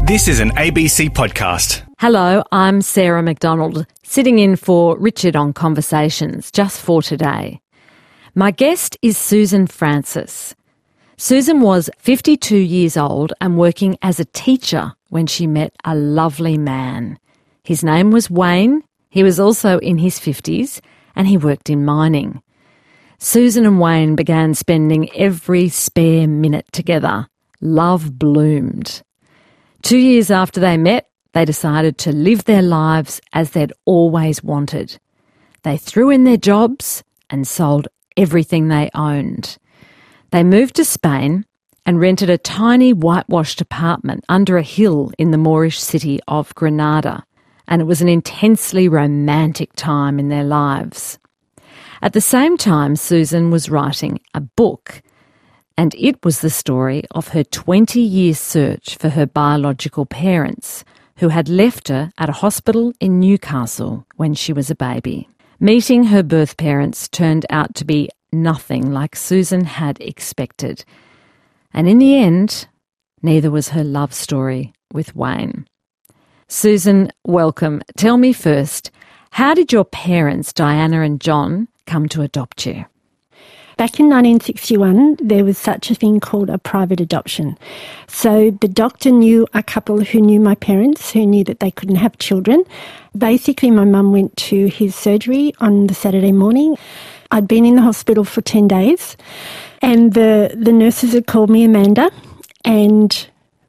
This is an ABC podcast. Hello, I'm Sarah McDonald, sitting in for Richard on Conversations, just for today. My guest is Susan Francis. Susan was 52 years old and working as a teacher when she met a lovely man. His name was Wayne. He was also in his 50s and he worked in mining. Susan and Wayne began spending every spare minute together. Love bloomed. 2 years after they met, they decided to live their lives as they'd always wanted. They threw in their jobs and sold everything they owned. They moved to Spain and rented a tiny whitewashed apartment under a hill in the Moorish city of Granada, and it was an intensely romantic time in their lives. At the same time, Susan was writing a book, and it was the story of her 20-year search for her biological parents, who had left her at a hospital in Newcastle when she was a baby. Meeting her birth parents turned out to be nothing like Susan had expected. And in the end, neither was her love story with Wayne. Susan, welcome. Tell me first, how did your parents, Diana and John, come to adopt you? Back in 1961, there was such a thing called a private adoption. So the doctor knew a couple who knew my parents, who knew that they couldn't have children. Basically, my mum went to his surgery on the Saturday morning. I'd been in the hospital for 10 days, and the nurses had called me Amanda, and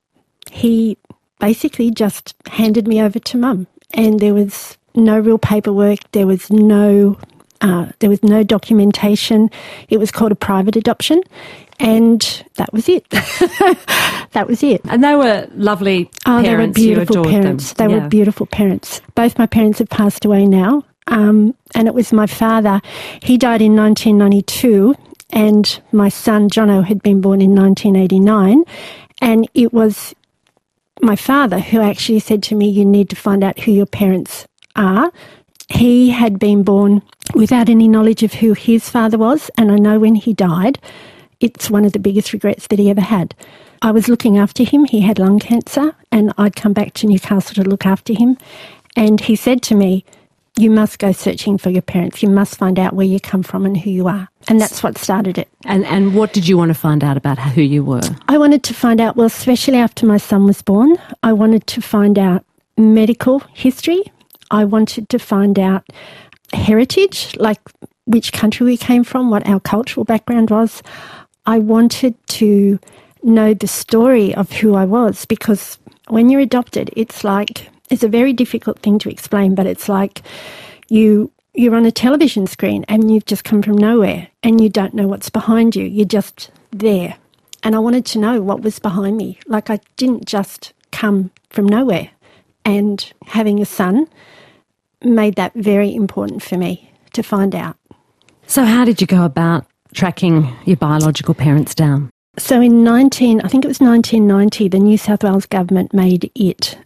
he basically just handed me over to Mum. And there was no real paperwork, there was no documentation. It was called a private adoption, and that was it. That was it. And they were lovely parents. They were beautiful parents. They were beautiful parents. Both my parents have passed away now, and it was my father. He died in 1992, and my son, Jono, had been born in 1989, and it was my father who actually said to me, you need to find out who your parents are. He had been born without any knowledge of who his father was, and I know when he died, it's one of the biggest regrets that he ever had. I was looking after him. He had lung cancer, and I'd come back to Newcastle to look after him, and he said to me, you must go searching for your parents. You must find out where you come from and who you are. And that's what started it. And what did you want to find out about who you were? I wanted to find out, well, especially after my son was born, I wanted to find out medical history. I wanted to find out heritage, like which country we came from, what our cultural background was. I wanted to know the story of who I was, because when you're adopted, it's a very difficult thing to explain, but it's like you're on a television screen and you've just come from nowhere and you don't know what's behind you. You're just there. And I wanted to know what was behind me. Like, I didn't just come from nowhere. And having a son made that very important for me to find out. So how did you go about tracking your biological parents down? So in 1990, the New South Wales government made it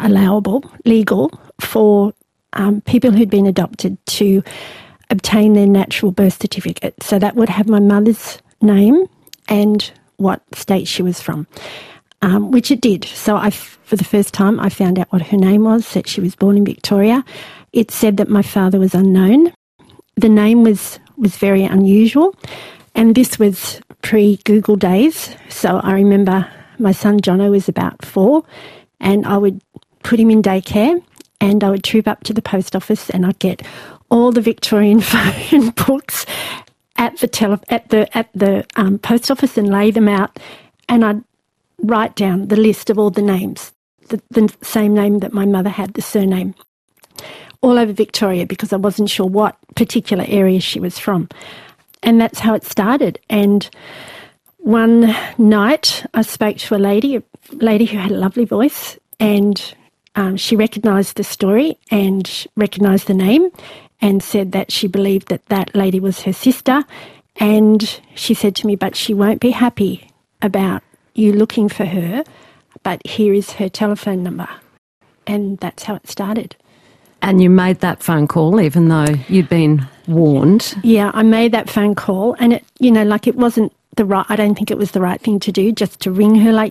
legal for people who'd been adopted to obtain their natural birth certificate. So that would have my mother's name and what state she was from. Which it did. So for the first time, I found out what her name was, that she was born in Victoria. It said that my father was unknown. The name was very unusual, and this was pre-Google days. So I remember my son Jono was about 4, and I would put him in daycare, and I would troop up to the post office, and I'd get all the Victorian phone books at the post office and lay them out, and I'd write down the list of all the names, the same name that my mother had, the surname, all over Victoria, because I wasn't sure what particular area she was from. And that's how it started. And one night I spoke to a lady who had a lovely voice, and she recognised the story and recognised the name and said that she believed that lady was her sister. And she said to me, but she won't be happy about you looking for her, but here is her telephone number. And that's how it started. And you made that phone call even though you'd been warned? Yeah, I made that phone call, and it wasn't I don't think it was the right thing to do, just to ring her like that.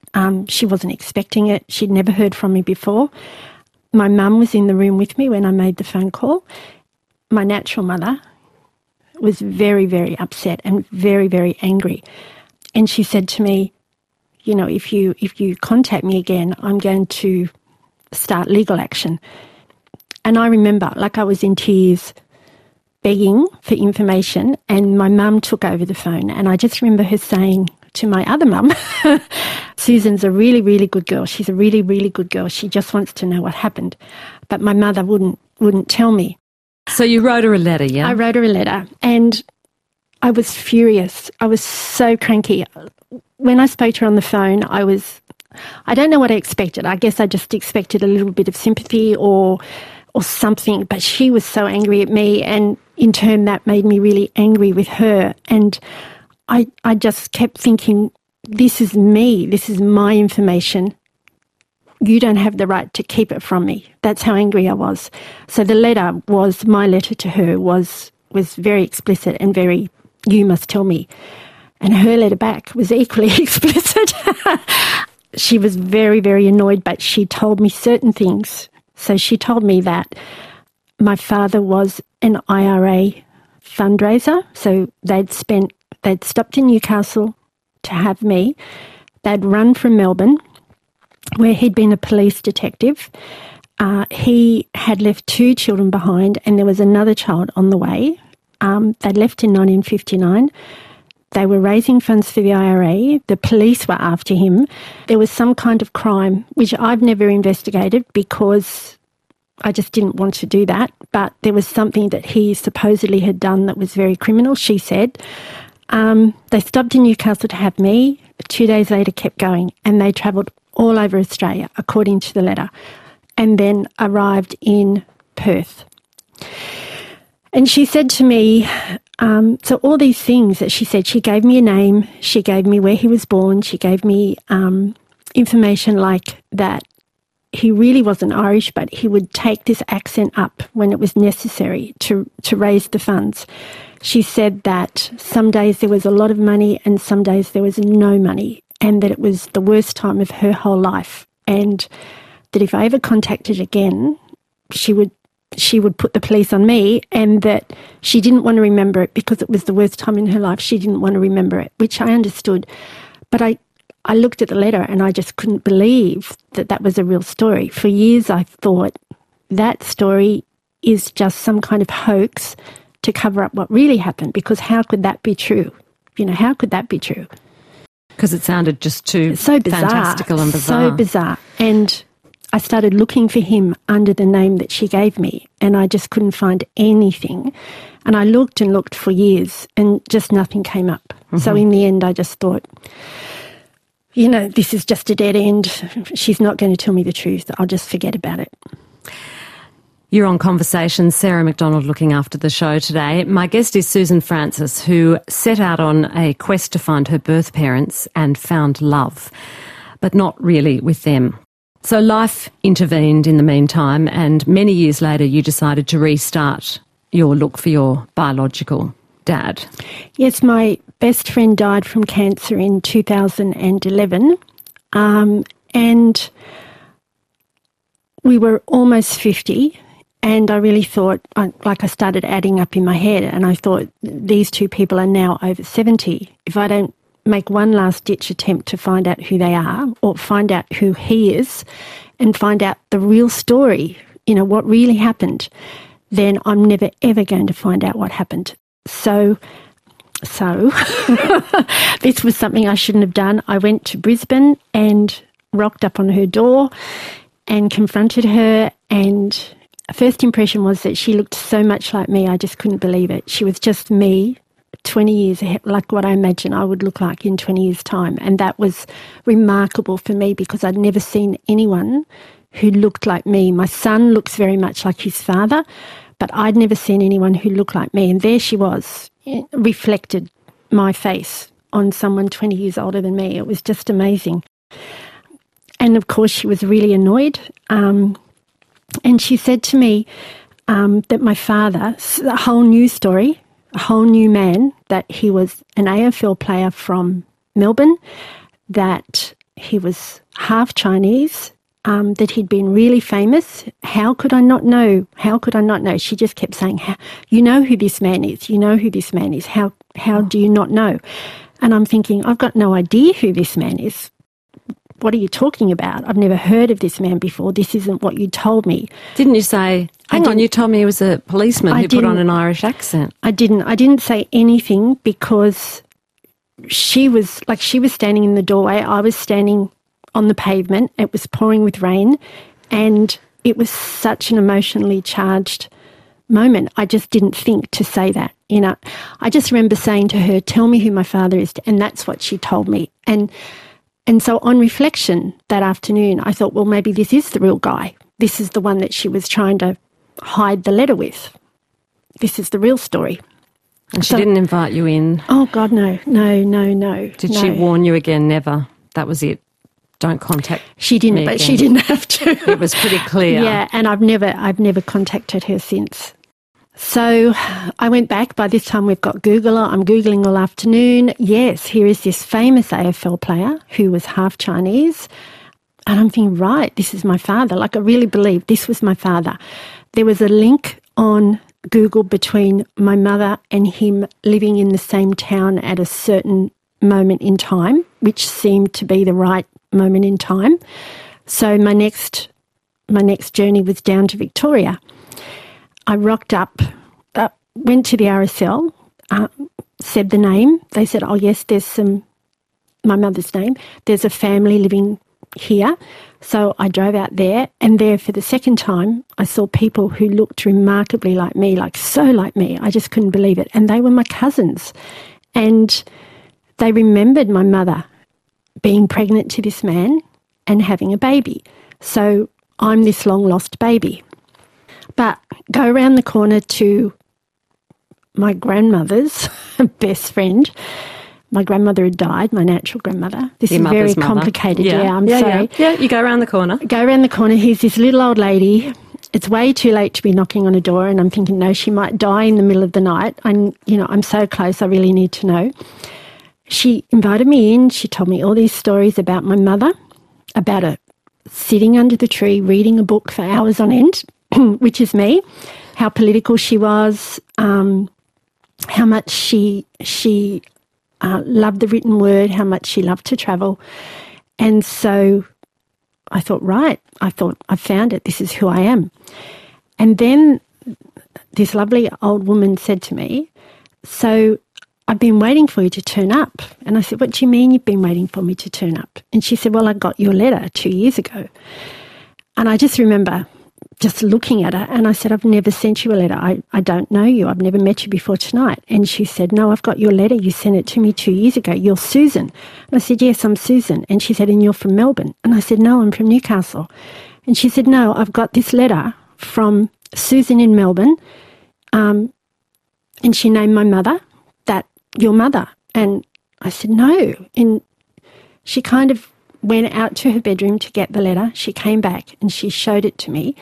She wasn't expecting it. She'd never heard from me before. My mum was in the room with me when I made the phone call. My natural mother was very, very upset and very, very angry. And she said to me, you know, if you contact me again, I'm going to start legal action. And I remember, like, I was in tears, begging for information, and my mum took over the phone. And I just remember her saying to my other mum, Susan's a really, really good girl. She's a really, really good girl. She just wants to know what happened. But my mother wouldn't tell me. So you wrote her a letter, yeah? I wrote her a letter, and I was furious. I was so cranky. When I spoke to her on the phone, I don't know what I expected. I guess I just expected a little bit of sympathy or something, but she was so angry at me, and in turn that made me really angry with her. And I just kept thinking, this is me, this is my information. You don't have the right to keep it from me. That's how angry I was. So the letter was, my letter to her was very explicit and very, you must tell me. And her letter back was equally explicit. She was very, very annoyed, but she told me certain things. So she told me that my father was an IRA fundraiser. So they'd stopped in Newcastle to have me. They'd run from Melbourne, where he'd been a police detective. He had left 2 children behind, and there was another child on the way. They'd left in 1959. They were raising funds for the IRA. The police were after him. There was some kind of crime, which I've never investigated because I just didn't want to do that. But there was something that he supposedly had done that was very criminal, she said. They stopped in Newcastle to have me. 2 days later, kept going, and they travelled all over Australia, according to the letter, and then arrived in Perth. And she said to me, so all these things that she said, she gave me a name, she gave me where he was born, she gave me information like that he really wasn't Irish, but he would take this accent up when it was necessary to raise the funds. She said that some days there was a lot of money and some days there was no money, and that it was the worst time of her whole life, and that if I ever contacted again, she would put the police on me, and that she didn't want to remember it because it was the worst time in her life. She didn't want to remember it, which I understood. But I looked at the letter and I just couldn't believe that that was a real story. For years I thought that story is just some kind of hoax to cover up what really happened, because how could that be true? You know, how could that be true? Because it sounded just too so bizarre, fantastical and bizarre. So bizarre. And I started looking for him under the name that she gave me, and I just couldn't find anything. And I looked and looked for years and just nothing came up. Mm-hmm. So in the end I just thought, you know, this is just a dead end. She's not going to tell me the truth. I'll just forget about it. You're on Conversations. Sarah McDonald looking after the show today. My guest is Susan Francis, who set out on a quest to find her birth parents and found love, but not really with them. So life intervened in the meantime, and many years later you decided to restart your look for your biological dad. Yes, my best friend died from cancer in 2011, and we were almost 50. And I really thought, I started adding up in my head, and I thought, these 2 people are now over 70. If I don't make one last-ditch attempt to find out who they are, or find out who he is, and find out the real story, you know, what really happened, then I'm never, ever going to find out what happened. So this was something I shouldn't have done. I went to Brisbane and rocked up on her door and confronted her, and first impression was that she looked so much like me, I just couldn't believe it. She was just me, 20 years ahead, like what I imagine I would look like in 20 years' time. And that was remarkable for me because I'd never seen anyone who looked like me. My son looks very much like his father, but I'd never seen anyone who looked like me. And there she was, reflected my face on someone 20 years older than me. It was just amazing. And of course she was really annoyed. And she said to me that my father, a whole new story, a whole new man, that he was an AFL player from Melbourne, that he was half Chinese, that he'd been really famous. How could I not know? How could I not know? She just kept saying, you know who this man is. You know who this man is. How do you not know? And I'm thinking, I've got no idea who this man is. What are you talking about? I've never heard of this man before. This isn't what you told me. Didn't you say, hang on, you told me he was a policeman who put on an Irish accent? I didn't say anything because she was standing in the doorway. I was standing on the pavement. It was pouring with rain, and it was such an emotionally charged moment. I just didn't think to say that. You know, I just remember saying to her, tell me who my father is, and that's what she told me. And so on reflection that afternoon, I thought, well, maybe this is the real guy. This is the one that she was trying to hide the letter with. This is the real story. And she didn't invite you in? Oh, God, no. No. Did she warn you again? Never. That was it. Don't contact She didn't, but she didn't have to. It was pretty clear. Yeah, and I've never contacted her since. So I went back. By this time we've got Googler. I'm Googling all afternoon. Yes, here is this famous AFL player who was half Chinese. And I'm thinking, right, this is my father. Like, I really believed this was my father. There was a link on Google between my mother and him living in the same town at a certain moment in time, which seemed to be the right moment in time. So my next journey was down to Victoria. I rocked up, went to the RSL, said the name. They said, oh, yes, there's my mother's name. There's a family living here. So I drove out there, and there for the second time, I saw people who looked remarkably like me, like so like me. I just couldn't believe it. And they were my cousins. And they remembered my mother being pregnant to this man and having a baby. So I'm this long-lost baby. But go around the corner to my grandmother's best friend. My grandmother had died, my natural grandmother. This is very complicated. Yeah, I'm sorry. Yeah, you go around the corner. Go around the corner. Here's this little old lady. It's way too late to be knocking on a door, and I'm thinking, no, she might die in the middle of the night. I'm so close, I really need to know. She invited me in. She told me all these stories about my mother, about her sitting under the tree reading a book for hours on end, which is me, how political she was, how much she loved the written word, how much she loved to travel. And so I thought, right, I found it. This is who I am. And then this lovely old woman said to me, so I've been waiting for you to turn up. And I said, what do you mean you've been waiting for me to turn up? And she said, well, I got your letter 2 years ago. And I just remember just looking at her, and I said, I've never sent you a letter. I don't know you. I've never met you before tonight. And she said, no, I've got your letter. You sent it to me 2 years ago. You're Susan. And I said, yes, I'm Susan. And she said, and you're from Melbourne. And I said, no, I'm from Newcastle. And she said, no, I've got this letter from Susan in Melbourne. And she named my mother, your mother. And I said, no. And she kind of went out to her bedroom to get the letter. She came back and she showed it to me.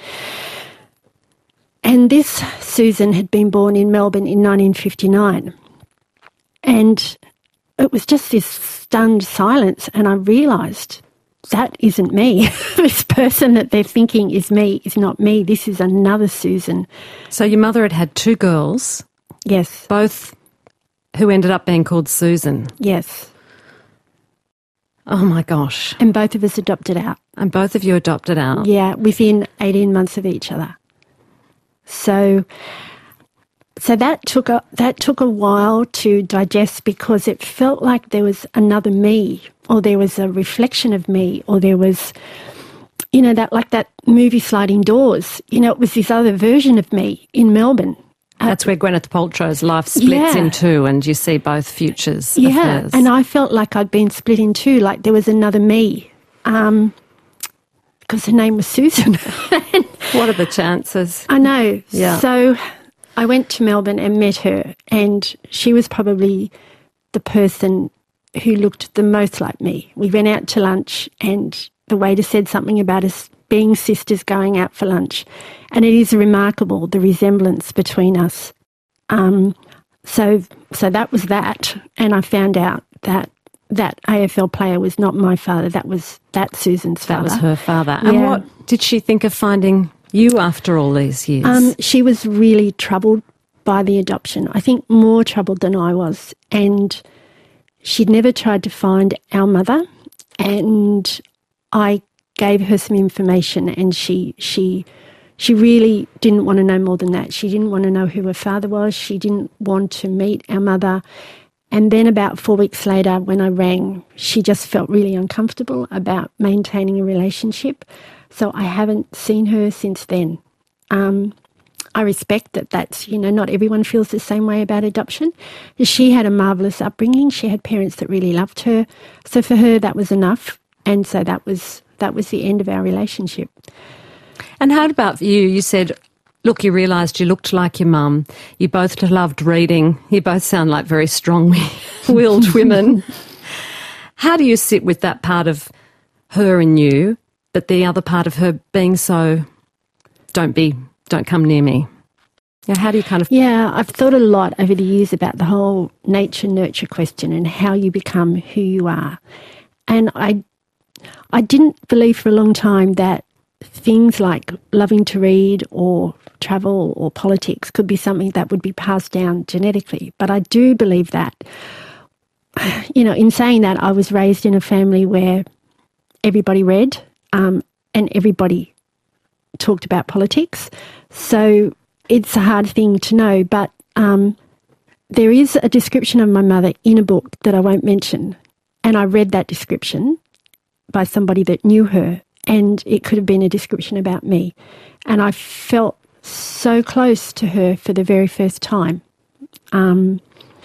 And this Susan had been born in Melbourne in 1959. And it was just this stunned silence, and I realised that isn't me. This person that they're thinking is me is not me. This is another Susan. So your mother had had two girls? Yes. Both who ended up being called Susan? Yes. Oh, my gosh. And both of us adopted out. And both of you adopted out? Yeah, within 18 months of each other. So that took a while to digest, because it felt like there was another me, or there was a reflection of me, or there was, that movie Sliding Doors. It was this other version of me in Melbourne. That's where Gwyneth Paltrow's life splits in two, and you see both futures of hers. And I felt like I'd been split in two, like there was another me, because her name was Susan. What are the chances? I know. Yeah. So I went to Melbourne and met her, and she was probably the person who looked the most like me. We went out to lunch, and the waiter said something about us being sisters going out for lunch. And it is remarkable, the resemblance between us. So that was that. And I found out that that AFL player was not my father. That's Susan's father. That was her father. Yeah. And what did she think of finding you after all these years? She was really troubled by the adoption. I think more troubled than I was. And she'd never tried to find our mother. And I gave her some information, and she really didn't want to know more than that. She didn't want to know who her father was. She didn't want to meet our mother. And then about 4 weeks later, when I rang, she just felt really uncomfortable about maintaining a relationship. So I haven't seen her since then. I respect that that's, not everyone feels the same way about adoption. She had a marvellous upbringing. She had parents that really loved her. So for her, that was enough. And so that was the end of our relationship. And how about you? You said, look, you realised you looked like your mum. You both loved reading. You both sound like very strong-willed women. How do you sit with that part of her in you, but the other part of her being so, don't come near me? How do you kind of... Yeah, I've thought a lot over the years about the whole nature-nurture question and how you become who you are. And I didn't believe for a long time that things like loving to read or travel or politics could be something that would be passed down genetically. But I do believe that. In saying that, I was raised in a family where everybody read and everybody talked about politics. So it's a hard thing to know. But there is a description of my mother in a book that I won't mention. And I read that description by somebody that knew her, and it could have been a description about me. And I felt so close to her for the very first time. And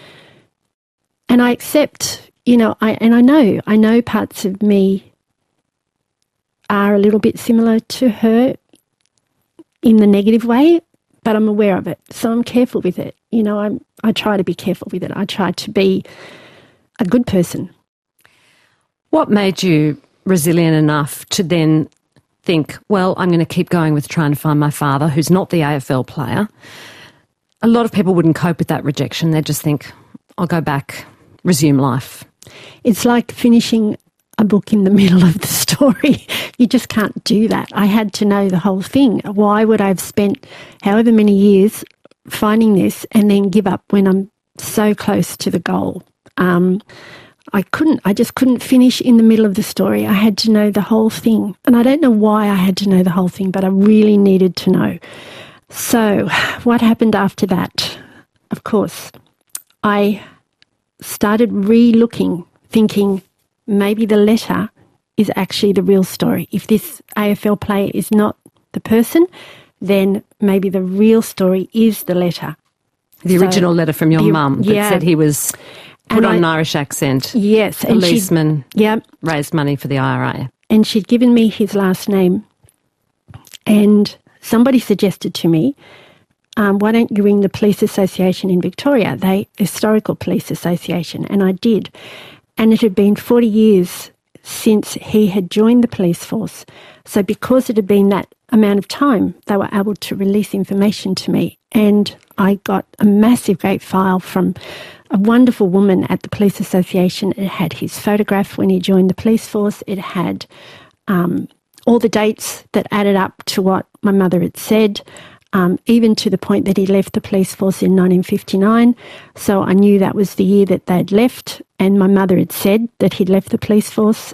I accept, I know parts of me are a little bit similar to her in the negative way, but I'm aware of it. So I'm careful with it. I try to be careful with it. I try to be a good person. What made you resilient enough to then think, well, I'm going to keep going with trying to find my father, who's not the AFL player? A lot of people wouldn't cope with that rejection. They'd just think, I'll go back, resume life. It's like finishing a book in the middle of the story. You just can't do that. I had to know the whole thing. Why would I have spent however many years finding this and then give up when I'm so close to the goal? I just couldn't finish in the middle of the story. I had to know the whole thing. And I don't know why I had to know the whole thing, but I really needed to know. So what happened after that? Of course, I started re-looking, thinking maybe the letter is actually the real story. If this AFL player is not the person, then maybe the real story is the letter. The original letter from your mum that said he was... Put on an Irish accent. Yes. Policeman. Raised money for the IRA. And she'd given me his last name. And somebody suggested to me, why don't you ring the Police Association in Victoria, the Historical Police Association? And I did. And it had been 40 years since he had joined the police force. So because it had been that amount of time, they were able to release information to me. And I got a massive, great file from a wonderful woman at the Police Association. It had his photograph when he joined the police force. It had all the dates that added up to what my mother had said, even to the point that he left the police force in 1959. So I knew that was the year that they'd left, and my mother had said that he'd left the police force.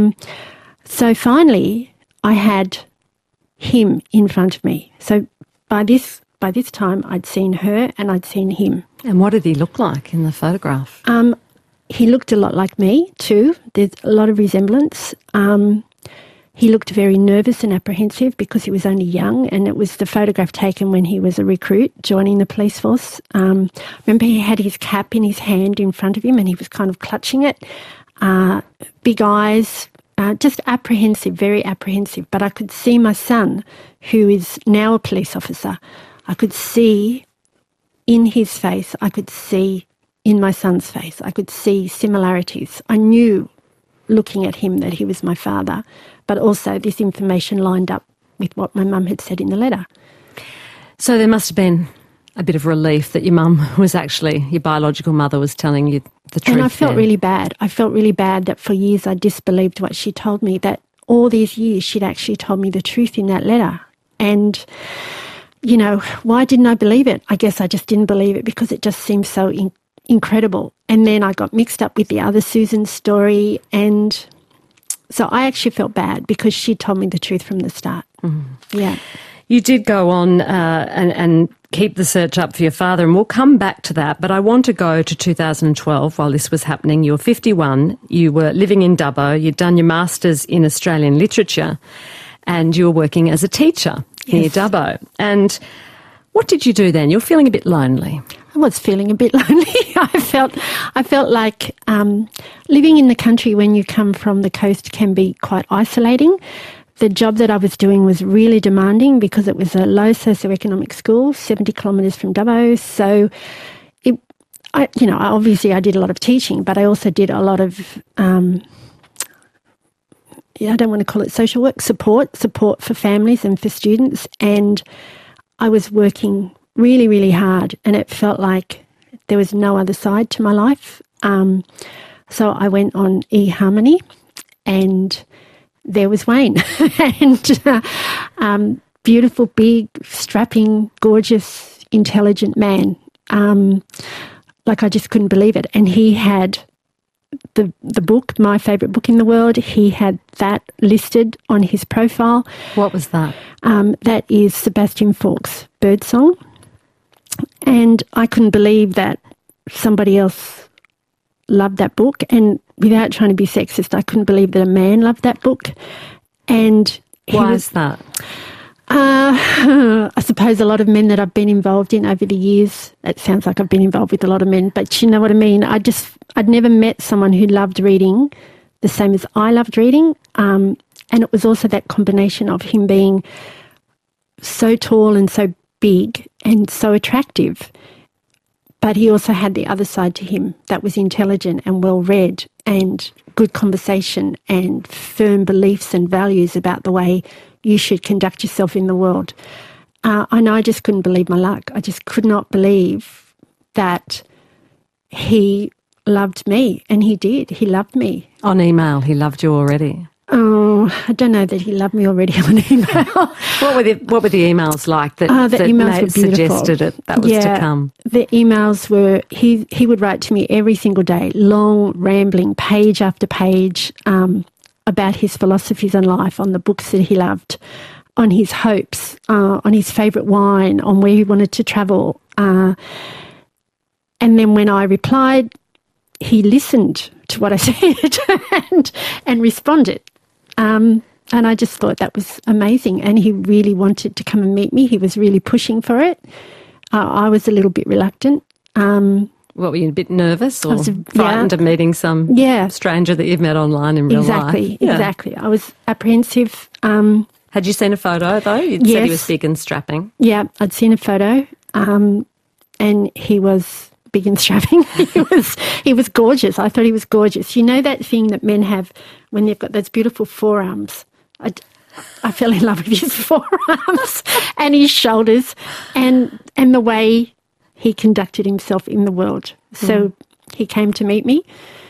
So finally, I had him in front of me. So by this time, I'd seen her and I'd seen him. And what did he look like in the photograph? He looked a lot like me too. There's a lot of resemblance. He looked very nervous and apprehensive because he was only young, and it was the photograph taken when he was a recruit joining the police force. Remember, he had his cap in his hand in front of him and he was kind of clutching it. Big eyes, just apprehensive, very apprehensive. But I could see my son, who is now a police officer. I could see in his face, I could see in my son's face, I could see similarities. I knew, looking at him, that he was my father, but also this information lined up with what my mum had said in the letter. So there must have been a bit of relief that your mum was actually, your biological mother was telling you the truth. And I felt then. really bad. I felt really bad that for years I disbelieved what she told me, that all these years she'd actually told me the truth in that letter. And, you know, why didn't I believe it? I guess I just didn't believe it because it just seemed so incredible. And then I got mixed up with the other Susan story, and so I actually felt bad because she told me the truth from the start. Yeah. You did go on and keep the search up for your father, and we'll come back to that. But I want to go to 2012 while this was happening. You were 51, you were living in Dubbo, you'd done your Masters in Australian Literature, and you were working as a teacher near Dubbo. And what did you do then? You were feeling a bit lonely. I was feeling a bit lonely. I felt like living in the country when you come from the coast can be quite isolating. The job that I was doing was really demanding because it was a low socioeconomic school, 70 kilometres from Dubbo. So, I did a lot of teaching, but I also did a lot of, I don't want to call it social work, support for families and for students. And I was working really, really hard, and it felt like there was no other side to my life. So I went on eHarmony, and there was Wayne, and beautiful, big, strapping, gorgeous, intelligent man. Like I just couldn't believe it. And he had the book, my favourite book in the world, he had that listed on his profile. What was that? That is Sebastian Faulk's Birdsong. And I couldn't believe that somebody else loved that book. And without trying to be sexist, I couldn't believe that a man loved that book. And why is that? I suppose a lot of men that I've been involved in over the years, it sounds like I've been involved with a lot of men, but you know what I mean? I'd never met someone who loved reading the same as I loved reading. And it was also that combination of him being so tall and so big and so attractive, but he also had the other side to him that was intelligent and well-read and good conversation and firm beliefs and values about the way you should conduct yourself in the world. And I just couldn't believe my luck. I just could not believe that he loved me, and he did. He loved me. On email, he loved you already. Oh, I don't know that he loved me already on email. What were the emails like that, the emails were beautiful. suggested that was to come? The emails were, he would write to me every single day, long, rambling, page after page, about his philosophies on life, on the books that he loved, on his hopes, on his favourite wine, on where he wanted to travel. And then when I replied, he listened to what I said and responded. And I just thought that was amazing. And he really wanted to come and meet me. He was really pushing for it. I was a little bit reluctant. What, were you a bit nervous or frightened of meeting some stranger that you've met online in real life? Exactly. I was apprehensive. Had you seen a photo, though? You'd said he was big and strapping. Yeah, I'd seen a photo, and he was big and strapping. He was gorgeous. I thought he was gorgeous. You know that thing that men have when they've got those beautiful forearms? I fell in love with his forearms and his shoulders and the way he conducted himself in the world. So he came to meet me.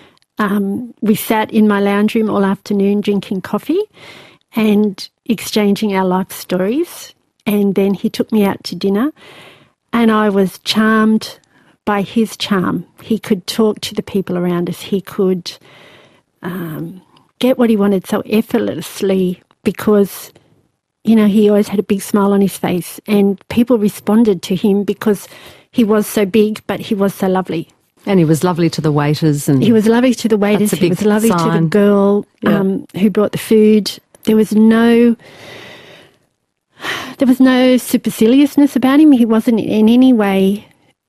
We sat in my lounge room all afternoon drinking coffee and exchanging our life stories. And then he took me out to dinner, and I was charmed by his charm. He could talk to the people around us. He could get what he wanted so effortlessly because, you know, he always had a big smile on his face, and people responded to him because he was so big, but he was so lovely. And he was lovely to the waiters. And he was lovely to the waiters. He was lovely to the girl who brought the food. There was no superciliousness about him. He wasn't in any way...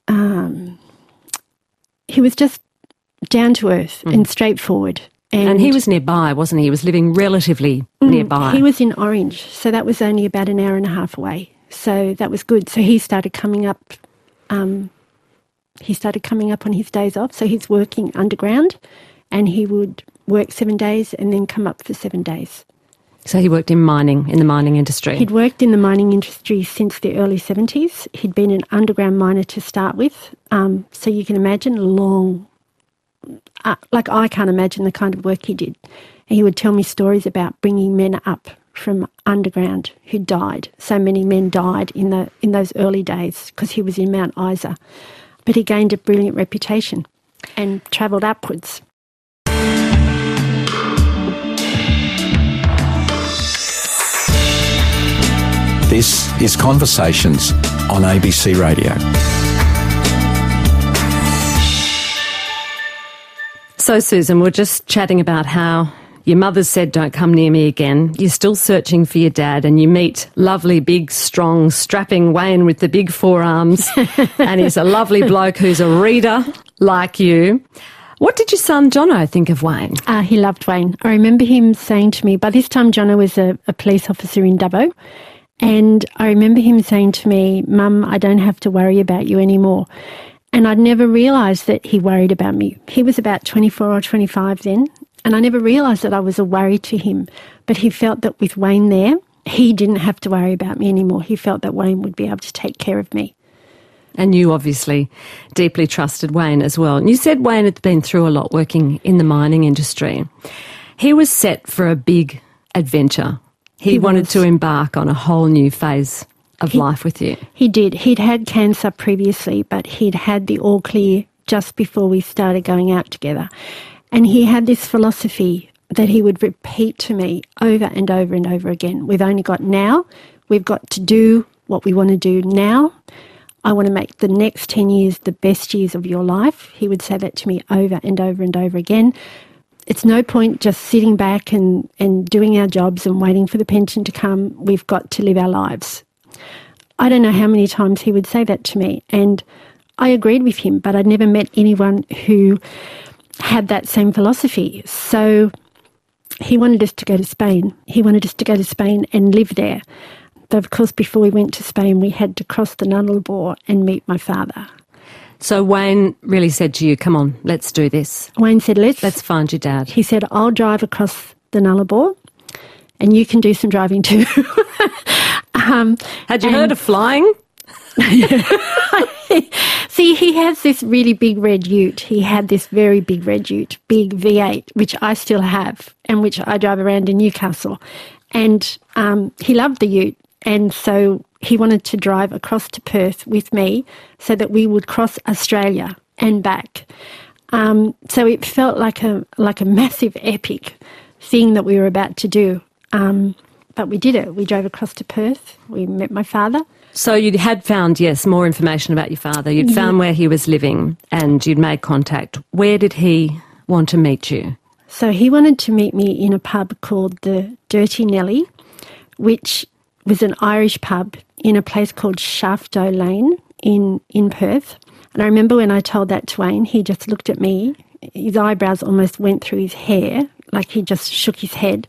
he was just down to earth and straightforward. And he was nearby, wasn't he? He was living relatively nearby. He was in Orange, so that was only about an hour and a half away. So that was good. So he started coming up. He started coming up on his days off. So he's working underground, and he would work 7 days and then come up for 7 days. So he worked in the mining industry. He'd worked in the mining industry since the early 70s. He'd been an underground miner to start with. So you can imagine a long like I can't imagine the kind of work he did. He would tell me stories about bringing men up from underground who died. So many men died in those early days because he was in Mount Isa. But he gained a brilliant reputation and travelled upwards. This is Conversations on ABC Radio. So, Susan, we're just chatting about how your mother said, "Don't come near me again." You're still searching for your dad, and you meet lovely, big, strong, strapping Wayne with the big forearms, and he's a lovely bloke who's a reader like you. What did your son Jono think of Wayne? He loved Wayne. I remember him saying to me, by this time Jono was a police officer in Dubbo, and I remember him saying to me, "Mum, I don't have to worry about you anymore." And I'd never realised that he worried about me. He was about 24 or 25 then, and I never realised that I was a worry to him. But he felt that with Wayne there, he didn't have to worry about me anymore. He felt that Wayne would be able to take care of me. And you obviously deeply trusted Wayne as well. And you said Wayne had been through a lot working in the mining industry. He was set for a big adventure. He wanted to embark on a whole new phase of life with you. He did. He'd had cancer previously, but he'd had the all clear just before we started going out together. And he had this philosophy that he would repeat to me over and over and over again. We've only got now. We've got to do what we want to do now. I want to make the next 10 years the best years of your life. He would say that to me over and over and over again. It's no point just sitting back and doing our jobs and waiting for the pension to come. We've got to live our lives. I don't know how many times he would say that to me, and I agreed with him, but I'd never met anyone who had that same philosophy. So he wanted us to go to Spain. He wanted us to go to Spain and live there. But of course, before we went to Spain, we had to cross the Nullarbor and meet my father. So Wayne really said to you, "Come on, let's do this." Wayne said, let's find your dad. He said, "I'll drive across the Nullarbor and you can do some driving too." Had you heard of flying? See, he has this really big red ute. He had this very big red ute, big V8, which I still have and which I drive around in Newcastle. And he loved the ute. And so he wanted to drive across to Perth with me so that we would cross Australia and back. So it felt like a massive epic thing that we were about to do. But we did it. We drove across to Perth. We met my father. So you had found, yes, more information about your father. You'd found where he was living and you'd made contact. Where did he want to meet you? So he wanted to meet me in a pub called the Dirty Nelly, which was an Irish pub in a place called Shafto Lane in Perth. And I remember when I told that to Wayne, he just looked at me. His eyebrows almost went through his hair, like he just shook his head.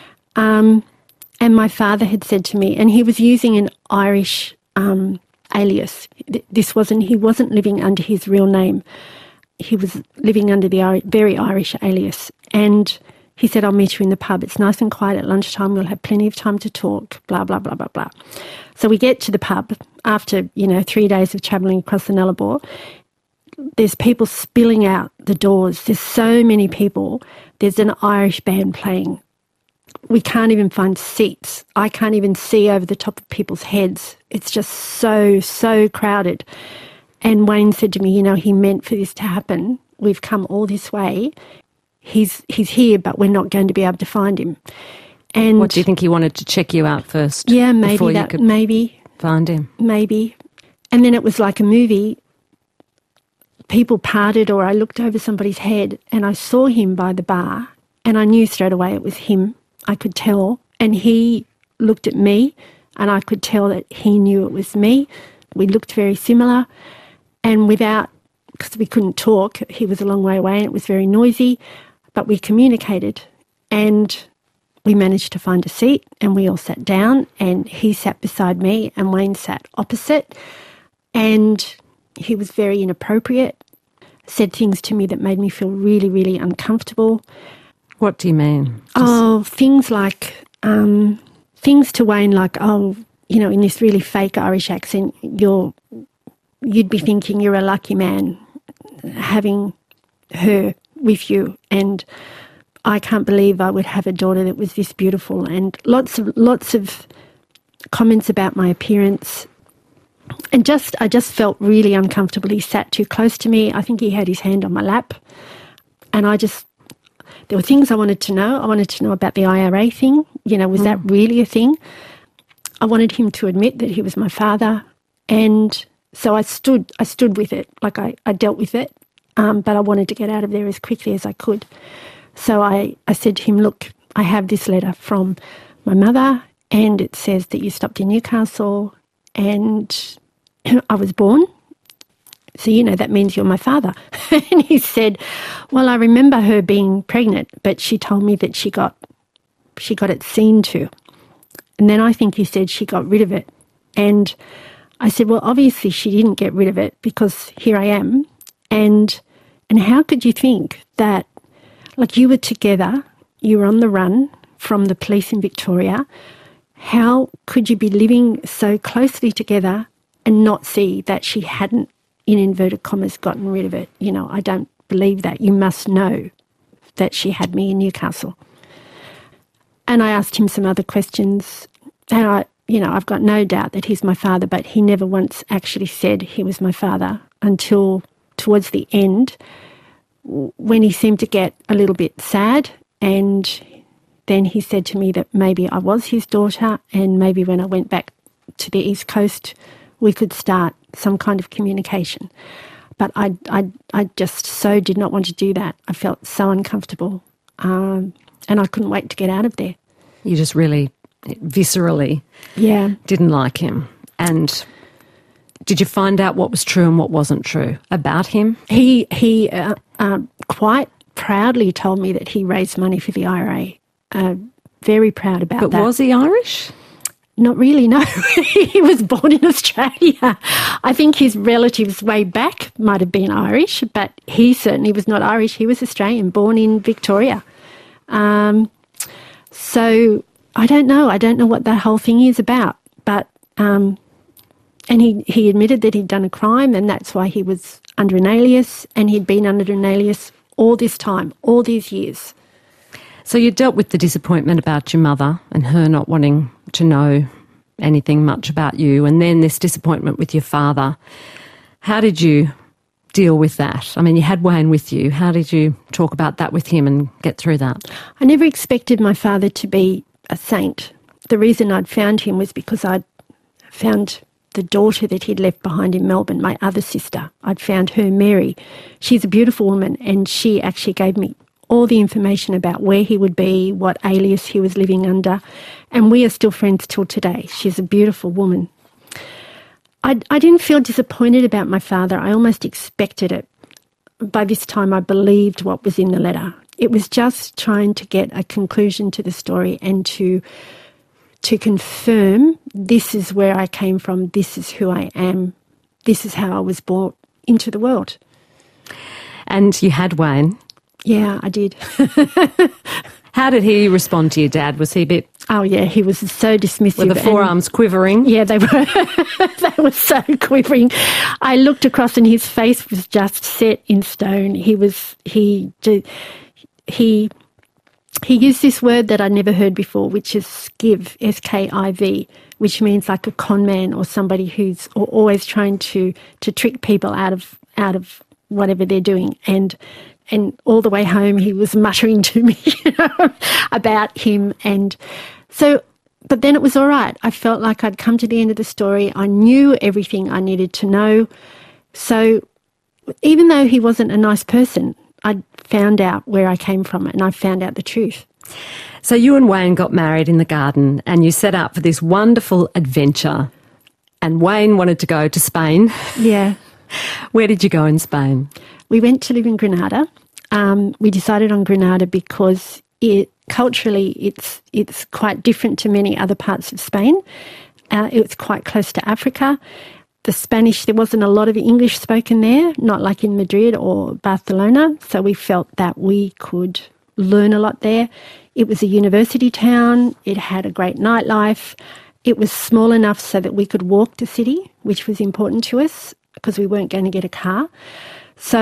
And my father had said to me, and he was using an Irish alias. He wasn't living under his real name. He was living under the very Irish alias. And he said, "I'll meet you in the pub. It's nice and quiet at lunchtime. We'll have plenty of time to talk, blah, blah, blah, blah, blah." So we get to the pub after, 3 days of travelling across the Nullarbor. There's people spilling out the doors. There's so many people. There's an Irish band playing. We can't even find seats. I can't even see over the top of people's heads. It's just so crowded. And Wayne said to me, he meant for this to happen. We've come all this way. He's here, but we're not going to be able to find him. And what do you think he wanted to check you out first? Yeah, maybe find him. Maybe. And then it was like a movie. People parted, or I looked over somebody's head and I saw him by the bar, and I knew straight away it was him. I could tell. And he looked at me and I could tell that he knew it was me. We looked very similar, and because we couldn't talk, he was a long way away and it was very noisy, but we communicated and we managed to find a seat and we all sat down, and he sat beside me and Wayne sat opposite, and he was very inappropriate, said things to me that made me feel really, really uncomfortable. What do you mean? Things like, things to Wayne like, in this really fake Irish accent, you'd be thinking you're a lucky man having her with you, and I can't believe I would have a daughter that was this beautiful, and lots of comments about my appearance. And I just felt really uncomfortable. He sat too close to me. I think he had his hand on my lap. And there were things I wanted to know. I wanted to know about the IRA thing. Was that really a thing? I wanted him to admit that he was my father. And so I stood with it. Like I dealt with it. But I wanted to get out of there as quickly as I could. So I said to him, look, I have this letter from my mother, and it says that you stopped in Newcastle and I was born. So, that means you're my father. And he said, well, I remember her being pregnant, but she told me that she got it seen to. And then I think he said she got rid of it. And I said, well, obviously she didn't get rid of it, because here I am. And how could you think that, like, you were together, you were on the run from the police in Victoria, how could you be living so closely together and not see that she hadn't, in inverted commas, gotten rid of it? I don't believe that. You must know that she had me in Newcastle. And I asked him some other questions, and I've got no doubt that he's my father, but he never once actually said he was my father until towards the end, when he seemed to get a little bit sad, and then he said to me that maybe I was his daughter, and maybe when I went back to the East Coast we could start some kind of communication. But I just so did not want to do that. I felt so uncomfortable, and I couldn't wait to get out of there. You just really viscerally didn't like him. And did you find out what was true and what wasn't true about him? He quite proudly told me that he raised money for the IRA. Very proud about that. But was he Irish? Not really, no. He was born in Australia. I think his relatives way back might have been Irish, but he certainly was not Irish. He was Australian, born in Victoria. So I don't know. I don't know what that whole thing is about. But and he admitted that he'd done a crime, and that's why he was under an alias, and he'd been under an alias all this time, all these years. So you dealt with the disappointment about your mother and her not wanting to know anything much about you, and then this disappointment with your father. How did you deal with that? I mean, you had Wayne with you. How did you talk about that with him and get through that? I never expected my father to be a saint. The reason I'd found him was because I'd found the daughter that he'd left behind in Melbourne, my other sister. I'd found her, Mary. She's a beautiful woman, and she actually gave me all the information about where he would be, what alias he was living under, and we are still friends till today. She's a beautiful woman. I didn't feel disappointed about my father. I almost expected it. By this time I believed what was in the letter. It was just trying to get a conclusion to the story and to confirm this is where I came from, this is who I am, this is how I was brought into the world. And you had Wayne. Yeah, I did. How did he respond to your dad? Was he a bit... Oh, yeah, he was so dismissive. Were the forearms quivering? Yeah, they were. They were so quivering. I looked across and his face was just set in stone. He used this word that I'd never heard before, which is skiv, S-K-I-V, which means like a con man or somebody who's always trying to trick people out of whatever they're doing. And all the way home he was muttering to me about him. And so, but then it was all right. I felt like I'd come to the end of the story. I knew everything I needed to know. So even though he wasn't a nice person, I found out where I came from and I found out the truth. So you and Wayne got married in the garden and you set out for this wonderful adventure, and Wayne wanted to go to Spain. Yeah. Where did you go in Spain? We went to live in Granada. We decided on Granada because culturally it's quite different to many other parts of Spain. It was quite close to Africa. The Spanish, there wasn't a lot of English spoken there, not like in Madrid or Barcelona, so we felt that we could learn a lot there. It was a university town. It had a great nightlife. It was small enough so that we could walk the city, which was important to us because we weren't going to get a car. So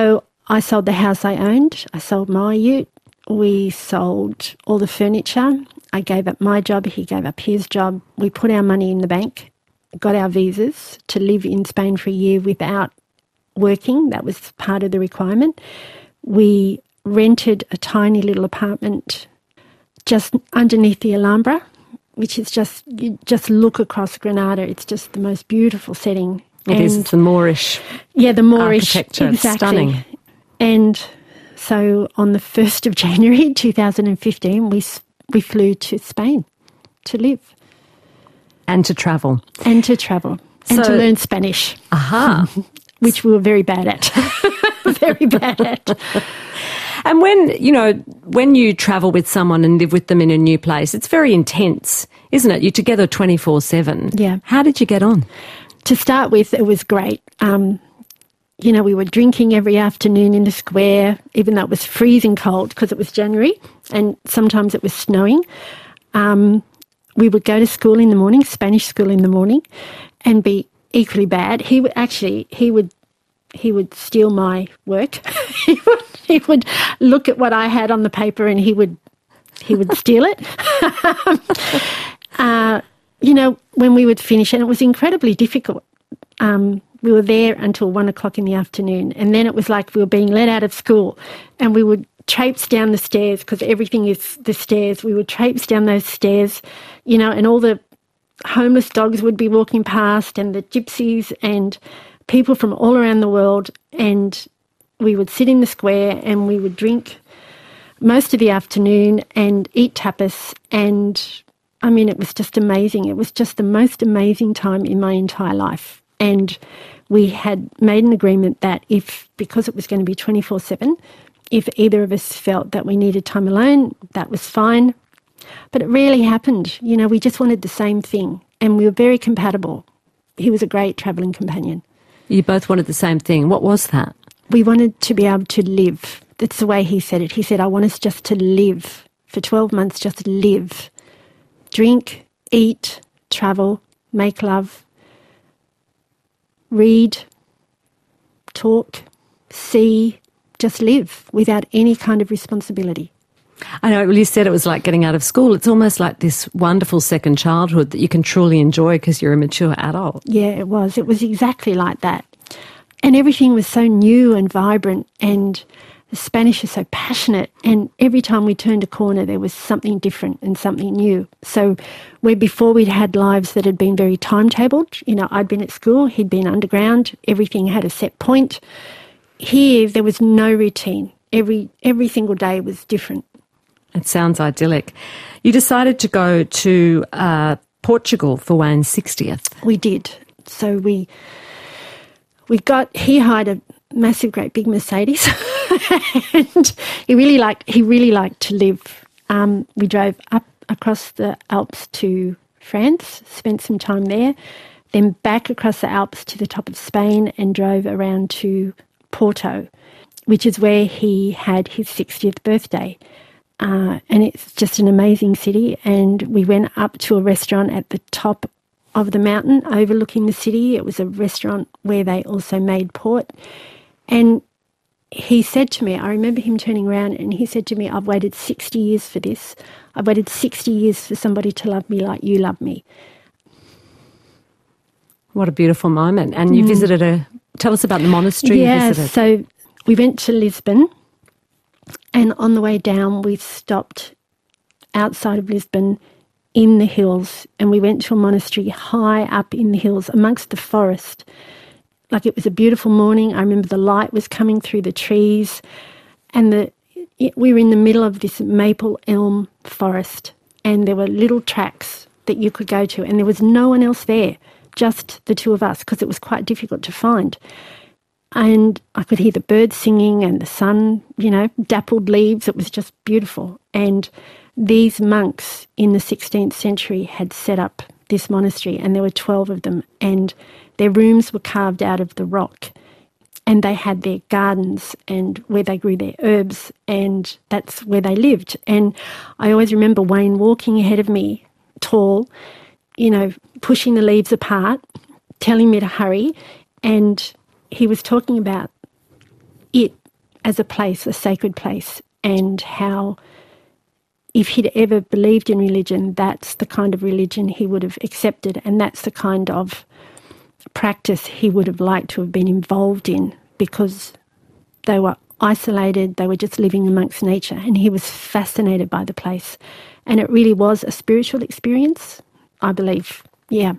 I sold the house I owned. I sold my ute. We sold all the furniture. I gave up my job. He gave up his job. We put our money in the bank, got our visas to live in Spain for a year without working. That was part of the requirement. We rented a tiny little apartment just underneath the Alhambra, which is just, you just look across Granada. It's just the most beautiful setting. It is. It's the Moorish architecture. Exactly. It's stunning. And so on the 1st of January 2015, we flew to Spain to live. And to travel. And to travel. And to learn Spanish. Aha. Which we were very bad at. Very bad at. And when you travel with someone and live with them in a new place, it's very intense, isn't it? You're together 24/7. Yeah. How did you get on? To start with, it was great. We were drinking every afternoon in the square, even though it was freezing cold because it was January and sometimes it was snowing. We would go to school in the morning, Spanish school in the morning, and be equally bad. He would steal my work. he would look at what I had on the paper and he would steal it. When we would finish, and it was incredibly difficult. We were there until 1 o'clock in the afternoon, and then it was like we were being let out of school, and we would traipse down the stairs because everything is the stairs. We would traipse down those stairs, and all the homeless dogs would be walking past, and the gypsies and people from all around the world, and we would sit in the square and we would drink most of the afternoon and eat tapas, and it was just amazing. It was just the most amazing time in my entire life. And we had made an agreement that because it was going to be 24/7, if either of us felt that we needed time alone, that was fine. But it rarely happened. We just wanted the same thing, and we were very compatible. He was a great travelling companion. You both wanted the same thing. What was that? We wanted to be able to live. That's the way he said it. He said, I want us just to live. For 12 months, just live. Drink, eat, travel, make love, read, talk, see, just live without any kind of responsibility. I know, well, you said it was like getting out of school. It's almost like this wonderful second childhood that you can truly enjoy because you're a mature adult. Yeah, it was. It was exactly like that. And everything was so new and vibrant, and the Spanish is so passionate, and every time we turned a corner there was something different and something new. So where before we'd had lives that had been very timetabled, I'd been at school, he'd been underground, everything had a set point. Here there was no routine. Every single day was different. It sounds idyllic. You decided to go to Portugal for Wayne's 60th. We did. So he hired a massive, great big Mercedes, and he really liked to live. We drove up across the Alps to France, spent some time there, then back across the Alps to the top of Spain and drove around to Porto, which is where he had his 60th birthday. And it's just an amazing city. And we went up to a restaurant at the top of the mountain overlooking the city. It was a restaurant where they also made port. And he said to me, I remember him turning around and he said to me, I've waited 60 years for this. I've waited 60 years for somebody to love me like you love me. What a beautiful moment. And you visited tell us about the monastery you visited. So we went to Lisbon, and on the way down we stopped outside of Lisbon in the hills, and we went to a monastery high up in the hills amongst the forest. Like, it was a beautiful morning. I remember the light was coming through the trees, and we were in the middle of this maple elm forest, and there were little tracks that you could go to, and there was no one else there, just the two of us, because it was quite difficult to find. And I could hear the birds singing and the sun, dappled leaves. It was just beautiful. And these monks in the 16th century had set up this monastery, and there were 12 of them, and their rooms were carved out of the rock, and they had their gardens and where they grew their herbs, and that's where they lived. And I always remember Wayne walking ahead of me, tall, pushing the leaves apart, telling me to hurry, and he was talking about it as a place, a sacred place, and how if he'd ever believed in religion, that's the kind of religion he would have accepted, and that's the kind of practice he would have liked to have been involved in, because they were isolated, they were just living amongst nature, and he was fascinated by the place. And it really was a spiritual experience, I believe, yeah.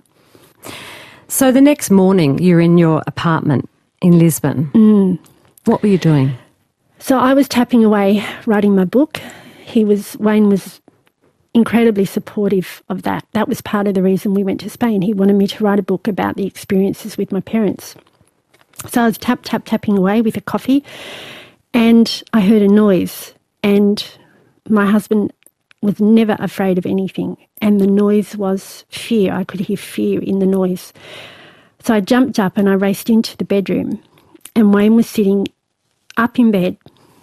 So the next morning you're in your apartment in Lisbon. What were you doing? So I was tapping away, writing my book. Wayne was incredibly supportive of that. That was part of the reason we went to Spain. He wanted me to write a book about the experiences with my parents. So I was tapping away with a coffee, and I heard a noise, and my husband was never afraid of anything, and the noise was fear. I could hear fear in the noise. So I jumped up and I raced into the bedroom, and Wayne was sitting up in bed,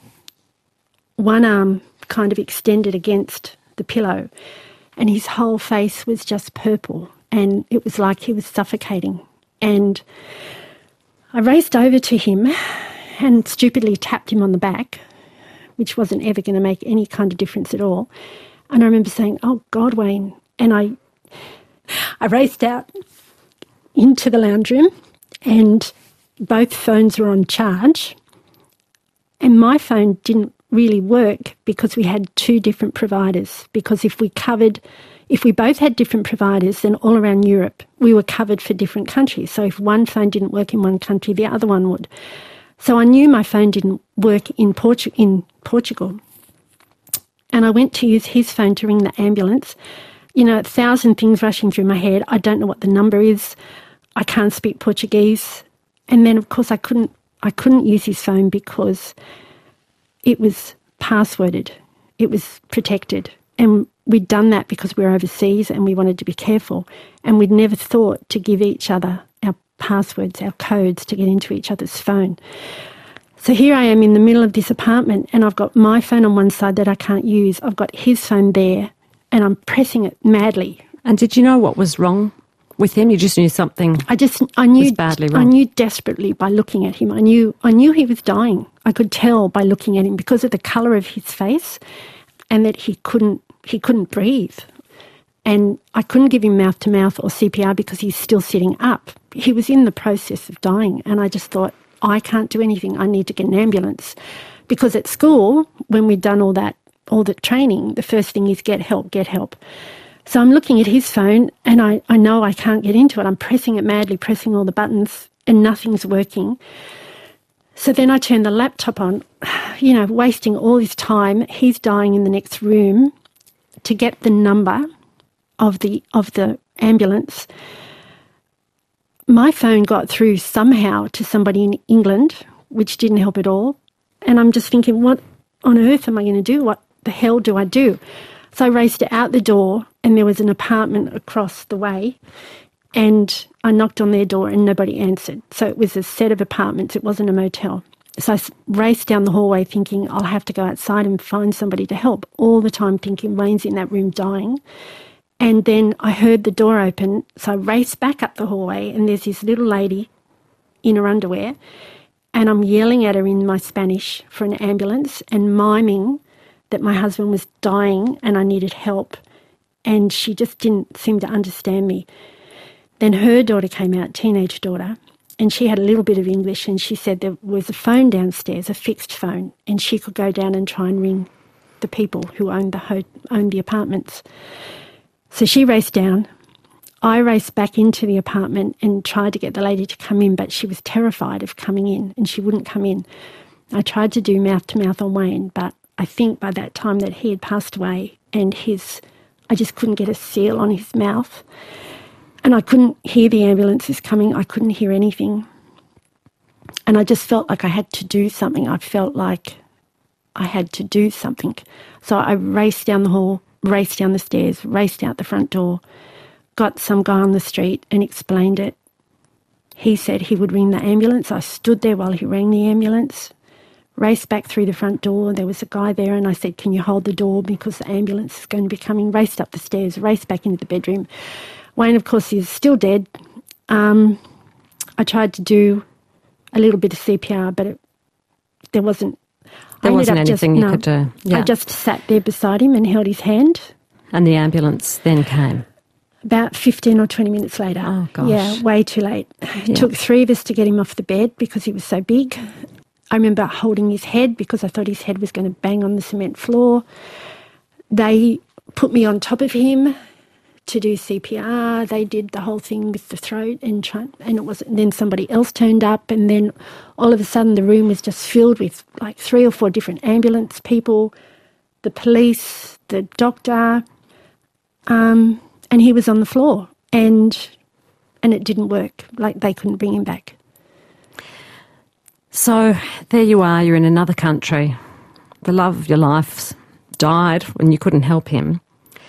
one arm kind of extended against the pillow, and his whole face was just purple, and it was like he was suffocating. And I raced over to him and stupidly tapped him on the back, which wasn't ever going to make any kind of difference at all. And I remember saying, "Oh God, Wayne." And I raced out into the lounge room, and both phones were on charge, and my phone didn't really work because we had two different providers. Because if we both had different providers, then all around Europe we were covered for different countries. So if one phone didn't work in one country, the other one would. So I knew my phone didn't work in Portugal. And I went to use his phone to ring the ambulance. 1,000 things rushing through my head. I don't know what the number is. I can't speak Portuguese. And then, of course, I couldn't use his phone because it was passworded. It was protected. And we'd done that because we were overseas and we wanted to be careful. And we'd never thought to give each other our passwords, our codes to get into each other's phone. So here I am in the middle of this apartment, and I've got my phone on one side that I can't use. I've got his phone there, and I'm pressing it madly. And did you know what was wrong with him? You just knew something I knew was badly wrong. I knew desperately by looking at him. I knew he was dying. I could tell by looking at him because of the colour of his face, and that he couldn't breathe. And I couldn't give him mouth-to-mouth or CPR because he's still sitting up. He was in the process of dying, and I just thought, I can't do anything. I need to get an ambulance. Because at school, when we'd done all the training, the first thing is get help. So I'm looking at his phone, and I know I can't get into it. I'm pressing it madly, pressing all the buttons, and nothing's working. So then I turn the laptop on, wasting all this time. He's dying in the next room to get the number of the ambulance. My phone got through somehow to somebody in England, which didn't help at all. And I'm just thinking, what on earth am I going to do? What the hell do I do? So I raced out the door, and there was an apartment across the way, and I knocked on their door and nobody answered. So it was a set of apartments. It wasn't a motel. So I raced down the hallway thinking I'll have to go outside and find somebody to help, all the time thinking Wayne's in that room dying. And then I heard the door open, so I raced back up the hallway, and there's this little lady in her underwear, and I'm yelling at her in my Spanish for an ambulance and miming that my husband was dying and I needed help, and she just didn't seem to understand me. Then her daughter came out, teenage daughter, and she had a little bit of English, and she said there was a phone downstairs, a fixed phone, and she could go down and try and ring the people who owned the apartments. So she raced down. I raced back into the apartment and tried to get the lady to come in, but she was terrified of coming in and she wouldn't come in. I tried to do mouth-to-mouth on Wayne, but I think by that time that he had passed away, and I just couldn't get a seal on his mouth. And I couldn't hear the ambulances coming. I couldn't hear anything. And I just felt like I had to do something. I felt like I had to do something. So I raced down the hall, raced down the stairs, raced out the front door, got some guy on the street and explained it. He said he would ring the ambulance. I stood there while he rang the ambulance, raced back through the front door. There was a guy there, and I said, "Can you hold the door because the ambulance is going to be coming?" Raced up the stairs, raced back into the bedroom. Wayne, of course, is still dead. I tried to do a little bit of CPR, but there wasn't There wasn't anything you could do. Yeah. I just sat there beside him and held his hand. And the ambulance then came? About 15 or 20 minutes later. Oh, gosh. Yeah, way too late. It took 3 of us to get him off the bed because he was so big. I remember holding his head because I thought his head was going to bang on the cement floor. They put me on top of him to do CPR. They did the whole thing with the throat and it wasn't. Then somebody else turned up, and then all of a sudden the room was just filled with like 3 or 4 different ambulance people, the police, the doctor, and he was on the floor, and it didn't work. Like, they couldn't bring him back. So there you are. You're in another country. The love of your life died when you couldn't help him.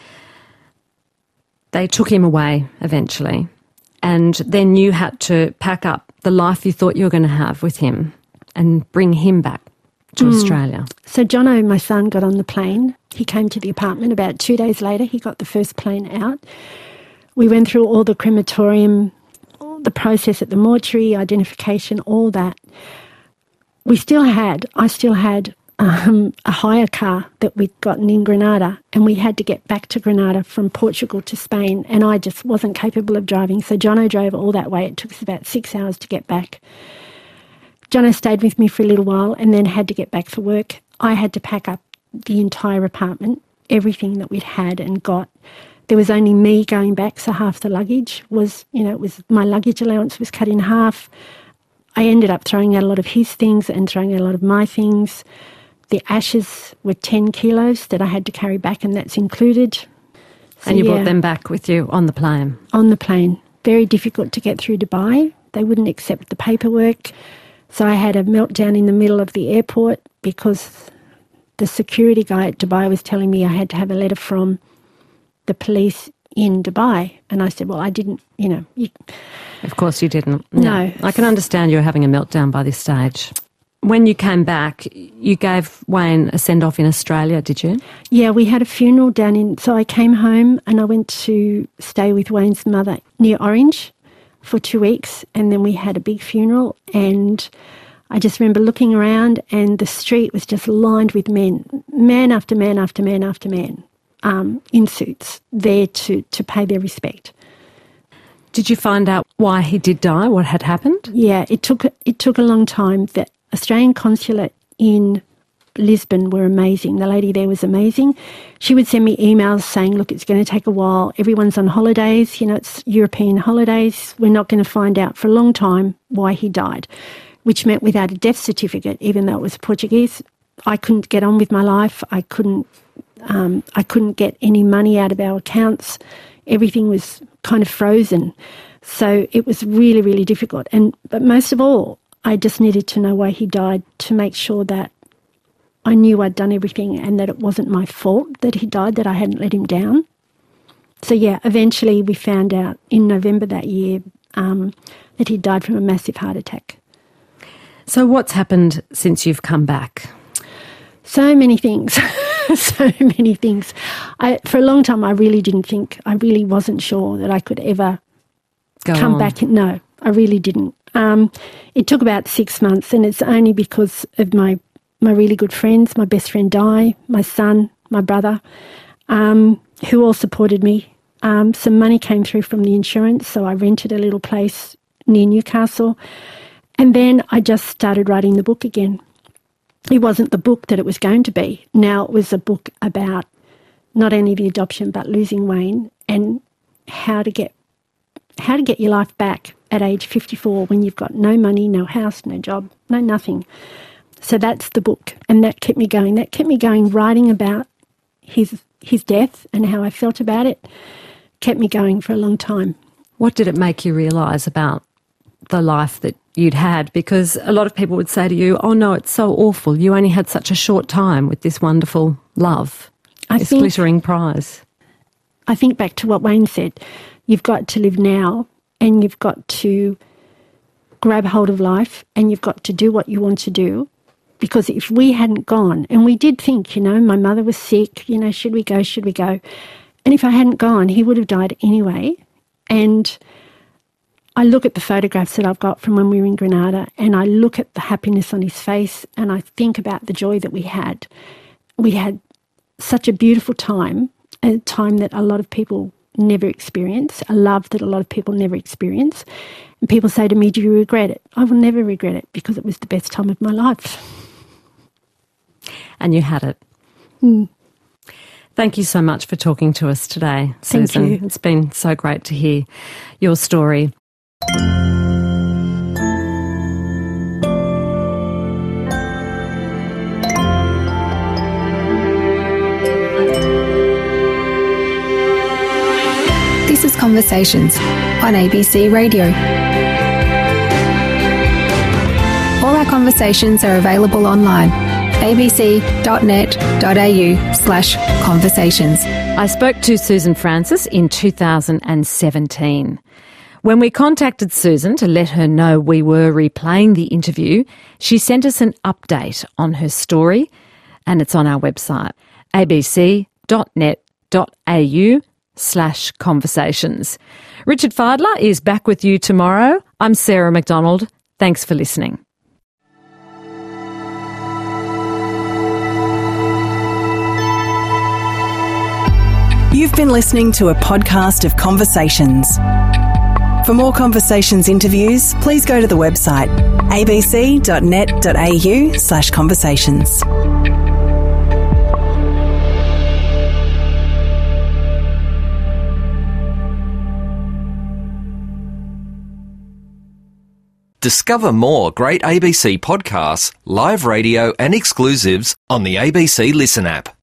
They took him away eventually, and then you had to pack up the life you thought you were going to have with him and bring him back to Australia. So Jono, my son, got on the plane. He came to the apartment about 2 days later. He got the first plane out. We went through all the crematorium, all the process at the mortuary, identification, all that. I still had a hire car that we'd gotten in Grenada, and we had to get back to Grenada from Portugal to Spain, and I just wasn't capable of driving. So Jono drove all that way. It took us about 6 hours to get back. Jono stayed with me for a little while and then had to get back for work. I had to pack up the entire apartment, everything that we'd had and got. There was only me going back, so half the luggage was, my luggage allowance was cut in half. I ended up throwing out a lot of his things and throwing out a lot of my things. The ashes were 10 kilos that I had to carry back, and that's included. So, and you brought them back with you on the plane? On the plane. Very difficult to get through Dubai. They wouldn't accept the paperwork. So I had a meltdown in the middle of the airport because the security guy at Dubai was telling me I had to have a letter from the police in Dubai. And I said, well, I didn't, Of course you didn't. No. I can understand you were having a meltdown by this stage. When you came back, you gave Wayne a send-off in Australia, did you? Yeah, we had a funeral so I came home and I went to stay with Wayne's mother near Orange for 2 weeks, and then we had a big funeral, and I just remember looking around and the street was just lined with men, man after man after man after man, in suits, there to pay their respect. Did you find out why he did die, what had happened? Yeah, it took a long time. The Australian consulate in Lisbon were amazing. The lady there was amazing. She would send me emails saying, look, it's going to take a while. Everyone's on holidays. It's European holidays. We're not going to find out for a long time why he died, which meant without a death certificate, even though it was Portuguese, I couldn't get on with my life. I couldn't get any money out of our accounts. Everything was kind of frozen. So it was really, really difficult. But most of all, I just needed to know why he died to make sure that I knew I'd done everything and that it wasn't my fault that he died, that I hadn't let him down. So, yeah, eventually we found out in November that year that he died from a massive heart attack. So what's happened since you've come back? So many things. So many things. For a long time, I really wasn't sure that I could ever come back. No, I really didn't. It took about 6 months, and it's only because of my really good friends, my best friend Di, my son, my brother, who all supported me. Some money came through from the insurance, so I rented a little place near Newcastle. And then I just started writing the book again. It wasn't the book that it was going to be. Now it was a book about not only the adoption but losing Wayne and how to get your life back at age 54 when you've got no money, no house, no job, no nothing. So that's the book, and that kept me going. That kept me going, writing about his death and how I felt about it. Kept me going for a long time. What did it make you realise about the life that you'd had? Because a lot of people would say to you, oh no, it's so awful. You only had such a short time with this wonderful love, this glittering prize. I think back to what Wayne said. You've got to live now, and you've got to grab hold of life, and you've got to do what you want to do. Because if we hadn't gone, and we did think, my mother was sick, should we go, should we go? And if I hadn't gone, he would have died anyway. And I look at the photographs that I've got from when we were in Grenada, and I look at the happiness on his face, and I think about the joy that we had. We had such a beautiful time, a time that a lot of people never experience, a love that a lot of people never experience. And people say to me, do you regret it? I will never regret it, because it was the best time of my life. And you had it. Mm. Thank you so much for talking to us today, Susan. Thank you. It's been so great to hear your story. This is Conversations on ABC Radio. All our conversations are available online. abc.net.au/conversations. I spoke to Susan Francis in 2017. When we contacted Susan to let her know we were replaying the interview, she sent us an update on her story, and it's on our website, abc.net.au/conversations. Richard Fidler is back with you tomorrow. I'm Sarah McDonald. Thanks for listening. You've been listening to a podcast of Conversations. For more Conversations interviews, please go to the website abc.net.au/conversations. Discover more great ABC podcasts, live radio and exclusives on the ABC Listen app.